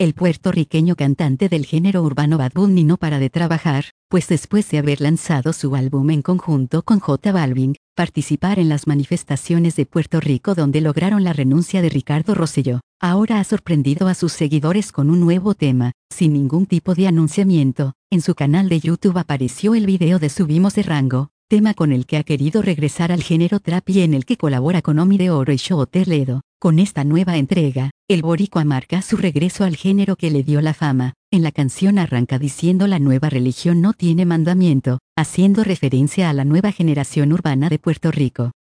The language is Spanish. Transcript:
El puertorriqueño cantante del género urbano Bad Bunny no para de trabajar, pues después de haber lanzado su álbum en conjunto con J Balvin, participar en las manifestaciones de Puerto Rico donde lograron la renuncia de Ricardo Rosselló, ahora ha sorprendido a sus seguidores con un nuevo tema, sin ningún tipo de anunciamiento. En su canal de YouTube apareció el video de Subimos de Rango, tema con el que ha querido regresar al género trap y en el que colabora con Omi de Oro y Shote Ledo. Con esta nueva entrega, el boricua marca su regreso al género que le dio la fama. En la canción arranca diciendo la nueva religión no tiene mandamiento, haciendo referencia a la nueva generación urbana de Puerto Rico.